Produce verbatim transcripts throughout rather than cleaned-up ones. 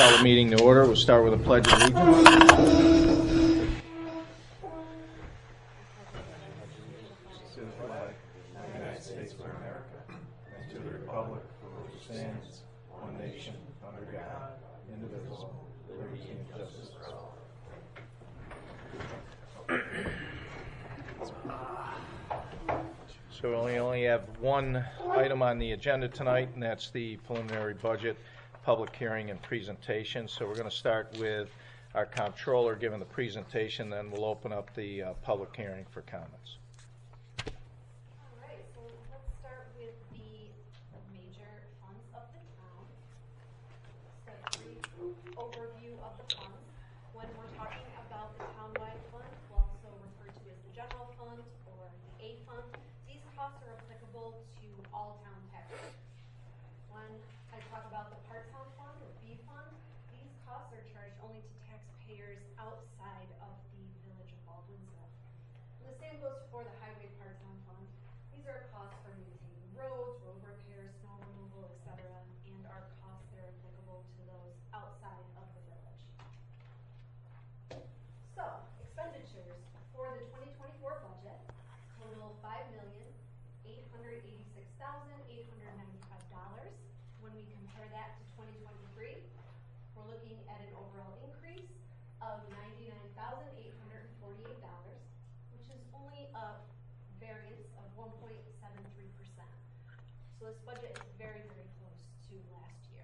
call the meeting to order. We'll start with a pledge of allegiance. United States of America, and to the republic for which it stands, one nation, under God, indivisible, with liberty and justice for all. So we only have one item on the agenda tonight, and that's the preliminary budget public hearing and presentation. So we're going to start with our comptroller giving the presentation, then we'll open up the uh, public hearing for comments. Overview of the funds. When we're talking about the townwide fund, we'll also refer to as the general fund or the A fund. These costs are applicable to all town taxpayers. When I talk about the part-town fund or B fund, these costs are charged only to taxpayers outside of the village of Baldwinsville. And the same goes for the highway part-town fund. These are costs for maintaining roads, road repairs, snow removal, et cetera, and are costs that are applicable to those outside of the village. So, expenditures for the twenty twenty-four budget total five million eight hundred eighty-six thousand eight hundred ninety-five dollars. When we compare that to twenty twenty-three, we're looking at an overall increase of ninety-nine thousand eight hundred forty-eight dollars, which is only a variance of one point seven three percent. So this budget is very, very close to last year.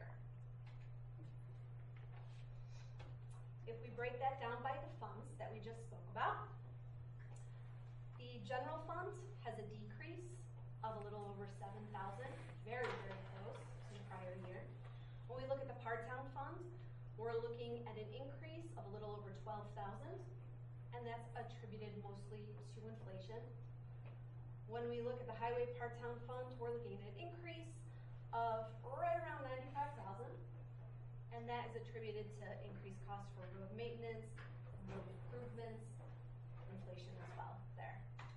If we break that down by the funds that we just spoke about, the general fund has a decrease of a little over seven thousand, very, very close to the prior year. When we look at the part-town fund, we're looking at an increase of a little over twelve thousand, and that's attributed mostly to inflation. When we look at the highway part-town fund, we're looking at an increase of right around ninety-five thousand, and that is attributed to increased costs for road maintenance, road improvements, inflation as well there.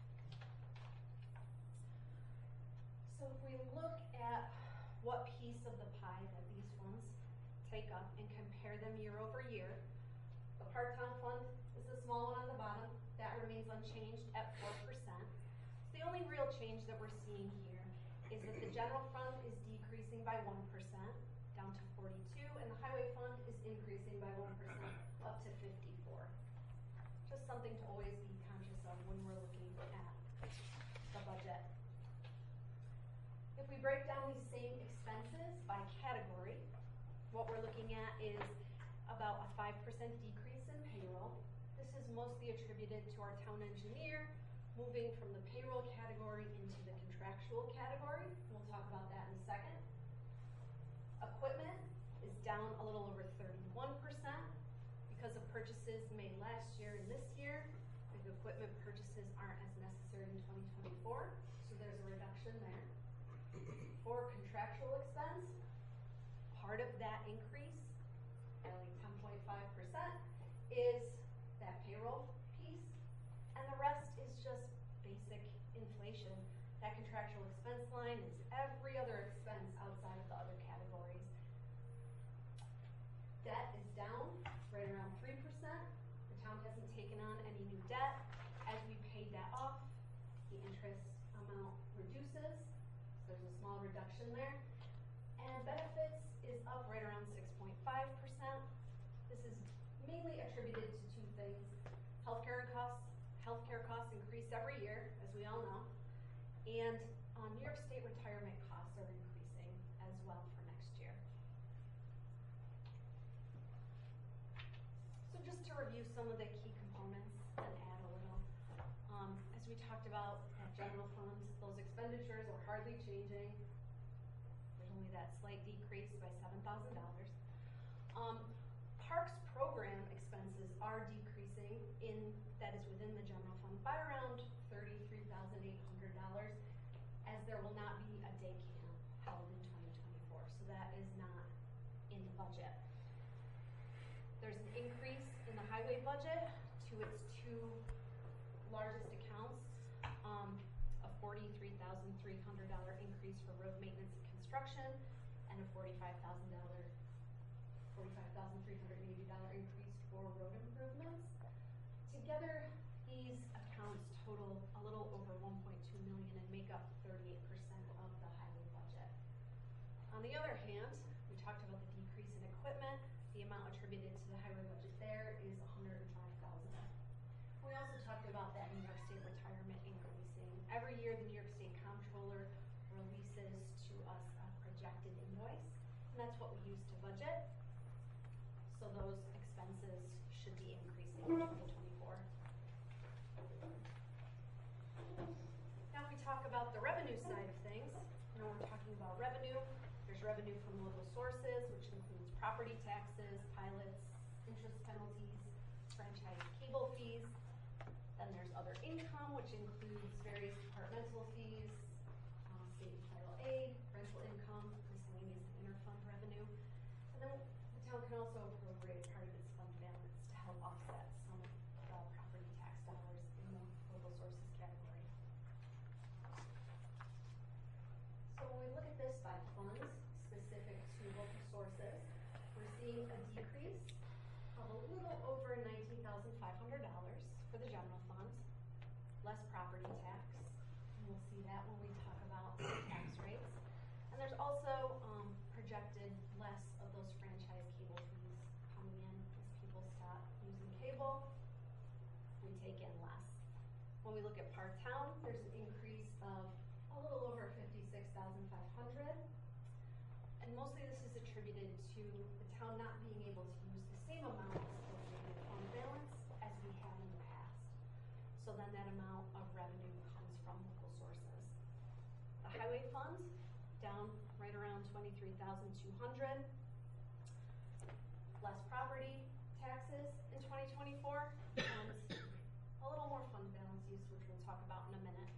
So if we look at what piece of the pie that these funds take up and compare them year over year, the part-town fund is the small one on the bottom. That remains unchanged at four percent. The only real change that we're seeing here is that the general fund is decreasing by one percent down to forty-two, and the highway fund is increasing by one percent up to fifty-four. Just something to always be conscious of when we're looking at the budget. If we break down these same expenses by category, what we're looking at is about a five percent decrease in payroll. This is mostly attributed to our town engineer moving from the payroll category into the contractual category. We'll talk about that in a second. Equipment is down a little over thirty-one percent because of purchases made last year and this year. The equipment purchases aren't as necessary in twenty twenty-four, so there's a reduction there. For contractual expense, part of that increase, nearly ten point five percent, is that payroll piece, and the rest is just basic inflation. That contractual expense line is every other expense outside of the other categories. Debt is down right around three percent. The town hasn't taken on any new debt. As we paid that off, the interest amount reduces. So there's a small reduction there. And benefits is up right around six point five percent. This is mainly attributed to two things. Healthcare costs. Healthcare costs increase every year, as we all know. And um, New York State retirement costs are increasing as well for next year. So just to review some of the key components and add a little. Um, as we talked about at general funds, those expenditures are hardly changing. There's only that slight decrease by seven thousand dollars. Um, Parks program expenses are decreasing in, that is within the general fund, by around thirty-three thousand eight hundred dollars, as there will not be a day camp held in twenty twenty-four, so that is not in the budget. There's an increase in the highway budget to its two largest accounts, um, a forty-three thousand three hundred dollars increase for road maintenance and construction, and a forty-five thousand dollars forty-five thousand three hundred eighty dollar increase for road improvements. Together, these accounts total a little over one point two million and make up thirty-eight percent of the highway budget. On the other hand, we talked about the decrease in equipment. The amount attributed to the highway budget there is one hundred five thousand dollars. We also talked about that New York State retirement increasing. Every year, the New York State Comptroller releases to us a projected invoice, and that's what we use to budget. So those expenses should be increasing in twenty twenty-four. Now, if we talk about the revenue side of things, you know, we're talking about revenue. There's revenue from local sources, which includes property taxes, pilots, interest penalties, franchise cable fees. Then there's other income, which includes various departmental fees, uh, state and federal aid, rental income, miscellaneous and interfund revenue. And then the town can also appropriate part of its fund balance to help offset some of the property tax dollars in the local sources category. So when we look at this by funds specific to local sources, we're seeing a decrease of a little over nineteen thousand five hundred dollars for the general fund, less property tax, and we'll see that when we talk about tax rates. And there's also um, projected less of those franchise cable fees coming in as people stop using cable. We take in less. When we look at Park Town, there's an increase of a little over fifty-six thousand five hundred dollars. And mostly this is attributed to the town not being able to use the same amount of appropriated fund balance as we had in the past. So then that amount of revenue comes from local sources. The highway fund, down right around twenty-three thousand two hundred dollars. Less property taxes in twenty twenty-four, and a little more fund balance use, which we'll talk about in a minute.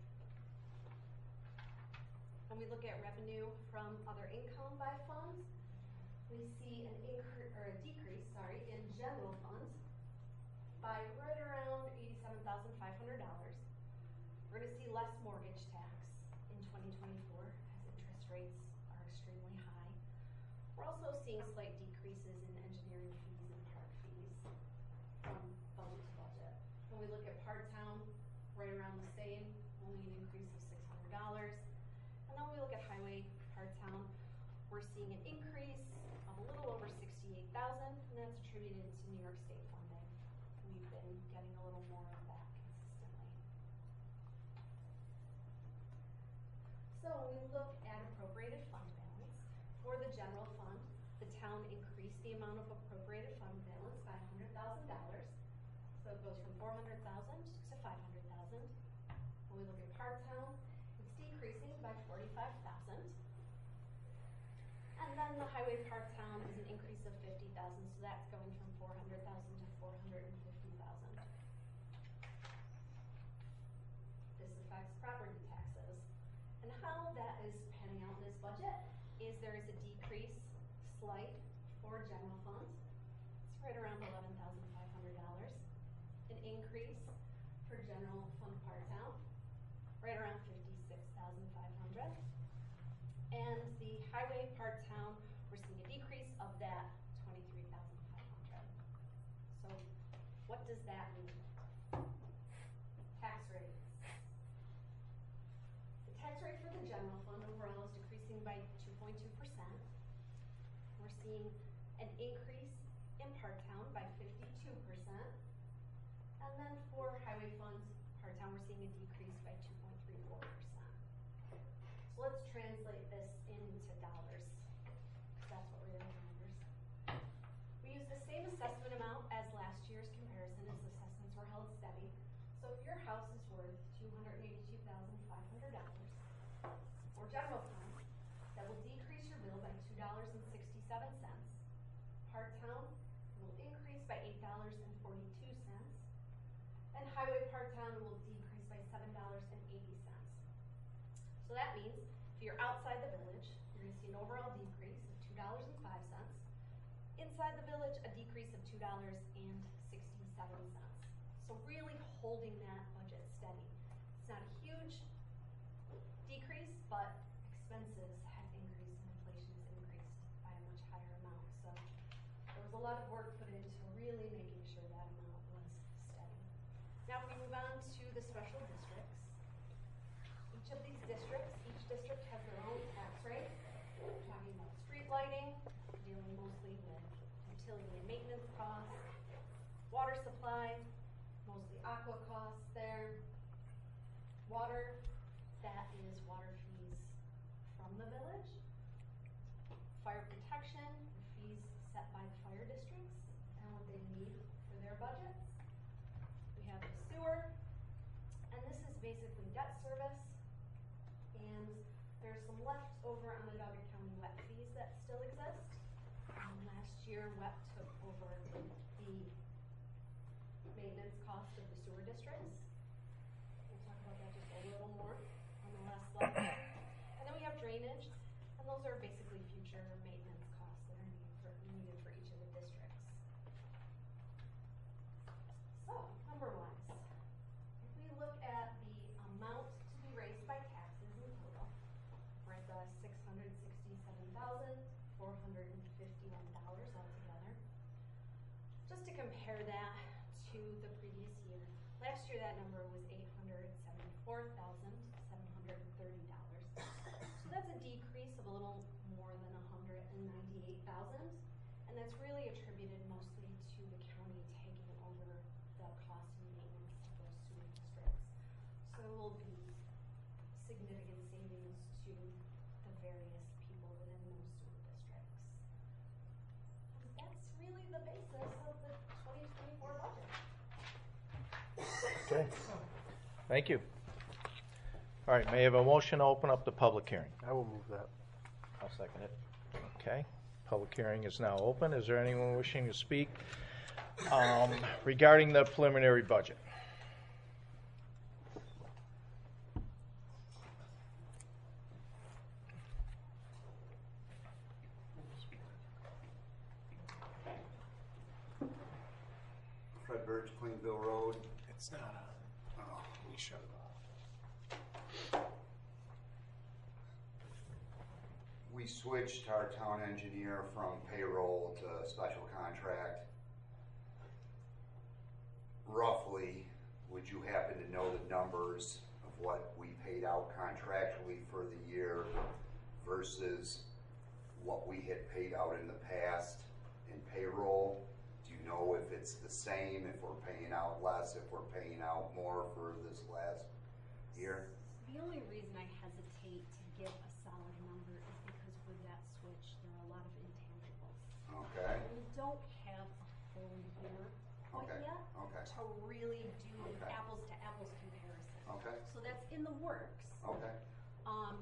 When we look at revenue from other income by funds, we see an increase or a decrease, sorry, in general funds by right around eighty-seven thousand five hundred dollars. We're going to see less mortgage tax in twenty twenty-four as interest rates are extremely high. We're also seeing slight decreases in engineering fees and park fees from budget to budget. When we look at Part Town, right around the same, only an increase of six hundred dollars. And then when we look at highway Part Town, we're seeing an increase of a little over sixty-eight thousand dollars, and that's attributed to New York State funding. We've been getting a little more of that consistently. So when we look at appropriated fund balance, for the general fund, the town increased the amount of appropriated fund balance by one hundred thousand dollars. So it goes from four hundred thousand dollars to five hundred thousand dollars. When we look at Part Town, it's decreasing by forty-five thousand dollars. And then the highway Part Town is an increase of fifty thousand dollars, so that's going from four hundred thousand dollars to four hundred fifty thousand dollars. This affects property taxes. And how that is panning out in this budget is there is a decrease, slight, for general funds. It's right around eleven thousand five hundred dollars. An increase for general fund Part Town, right around fifty-six thousand five hundred dollars. And the highway Part Town, we're seeing a decrease of that twenty-three thousand five hundred dollars. So what does that mean? Tax rates. The tax rate for the general fund overall is decreasing by two point two percent. We're seeing an increase in Part Town by fifty-two percent. And then for highway funds, Part Town, we're seeing a decrease by two point three four percent. So let's translate this into dollars, because that's what we're doing, numbers. We use the same assessment amount as last year's comparison, as assessments were held steady. So if your house is worth two hundred eighty-two thousand five hundred dollars, for general fund, that will decrease your bill by two dollars and sixty-seven cents. Part Town will increase by eight dollars and forty-two cents. And highway Part Town will decrease by seven dollars and eighty cents. So that means if you're outside the village, you're going to see an overall decrease of two dollars and five cents. Inside the village, a decrease of two dollars and sixty-seven cents. So really holding that budget steady. It's not a huge decrease, but expenses have increased and inflation has increased by a much higher amount. So there was a lot of work special districts. Each of these districts, each district has their own tax rate. We're talking about street lighting, dealing mostly with utility and maintenance costs, water supply, mostly aqua costs there. Water, that is water fees from the village. Fire protection, the fees set by the fire districts and what they need for their budgets. We have the sewer, and this is basically debt service. And there's some left over on the Doggett County wet fees that still exist. Um, last year, wet took over the maintenance cost of the sewer districts. We'll talk about that just a little more on the last slide. And then we have drainage, and those are basically future maintenance costs that are needed for, needed for each of the districts. So, number-wise, if we look at the amount to be raised by taxes in total, we're at the six hundred sixty-seven thousand four hundred fifty-one dollars altogether. Just to compare that to the previous year, last year that number was eight hundred seventy-four thousand seven hundred thirty dollars. So that's a decrease of a little more than one hundred ninety-eight thousand dollars, and that's really attributed mostly to the county taking over the cost and maintenance of those sewer districts. So it will be significant savings to the various people within those sewer districts. And that's really the basis of the twenty twenty-four budget. Okay, thank you. All right, may I have a motion to open up the public hearing? I will move that. I'll second it. Okay, public hearing is now open. Is there anyone wishing to speak um, regarding the preliminary budget? Fred Birch, Plainville Road. It's not on. Oh. We shut it off. We switched our town engineer from payroll to special contract. Roughly, would you happen to know the numbers of what we paid out contractually for the year versus what we had paid out in the past in payroll? Do you know if it's the same, if we're paying out less, if we're paying out more for this last year? The only reason I hesitate to give a solid number is because with that switch, there are a lot of intangibles. Okay, We don't have a full year quite Okay, yet okay. to really do an Okay. apples to apples comparison. okay, So that's in the works. okay. Um,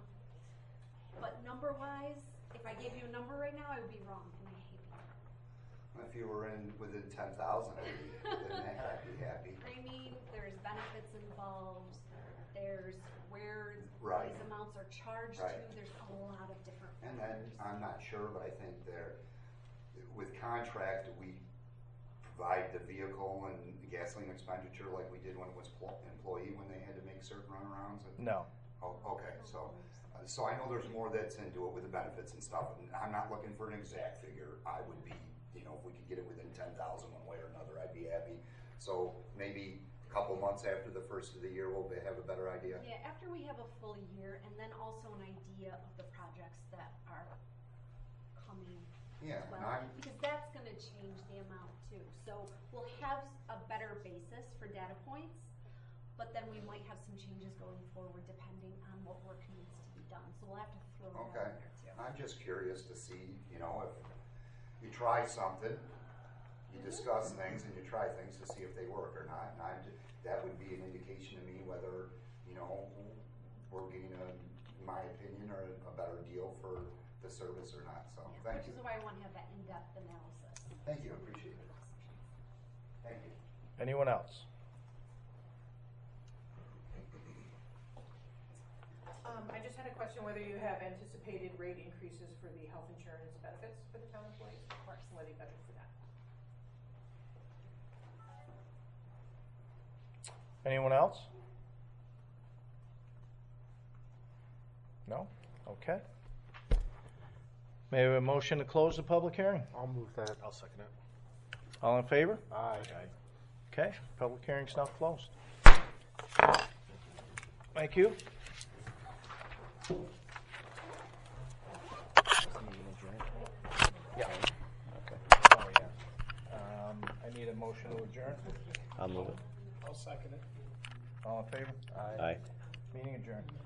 but number wise, if I gave you a number right now, I would be wrong, and I hate being wrong. If you were in within ten thousand, I'd be, then I'd be happy. I mean, there's benefits involved, there's where Right. these amounts are charged Right. to, there's a lot of different And then, factors. I'm not sure, but I think there, with contract, do we provide the vehicle and the gasoline expenditure like we did when it was pl- employee, when they had to make certain runarounds? And- No. Oh, okay, so, uh, so I know there's more that's into it with the benefits and stuff, and I'm not looking for an exact figure. I would be, you know, if we could get it within ten thousand one way or another, I'd be happy. So maybe a couple months after the first of the year, we'll be- have a better idea. Yeah, after we have a full year, and then also an idea of the projects that are coming Yeah, as and well, I'm, because that's gonna change the amount too. So we'll have a better basis for data points, but then we might have some changes going forward depending on what work needs to be done. So we'll have to throw that Okay. out there too. I'm just curious to see, you know, if you try something, you discuss things and you try things to see if they work or not. And I, that would be an indication to me whether, you know, we're getting a, in my opinion, or a better deal for the service or not. So, Yeah, thank which you. is why I wanna have that in-depth analysis. Thank you, appreciate it. Thank you. Anyone else? Um, I just had a question whether you have anticipated rate increases for the health insurance benefits for the town employees, of course, and whether you budget for that. Anyone else? No? Okay. May I have a motion to close the public hearing? I'll move that. I'll second it. All in favor? Aye. Okay, public hearing's now closed. Thank you. Yeah. Okay. Oh, yeah. Um, I need a motion to adjourn. I'll move it. I'll second it. All in favor? Aye. Meeting adjourned.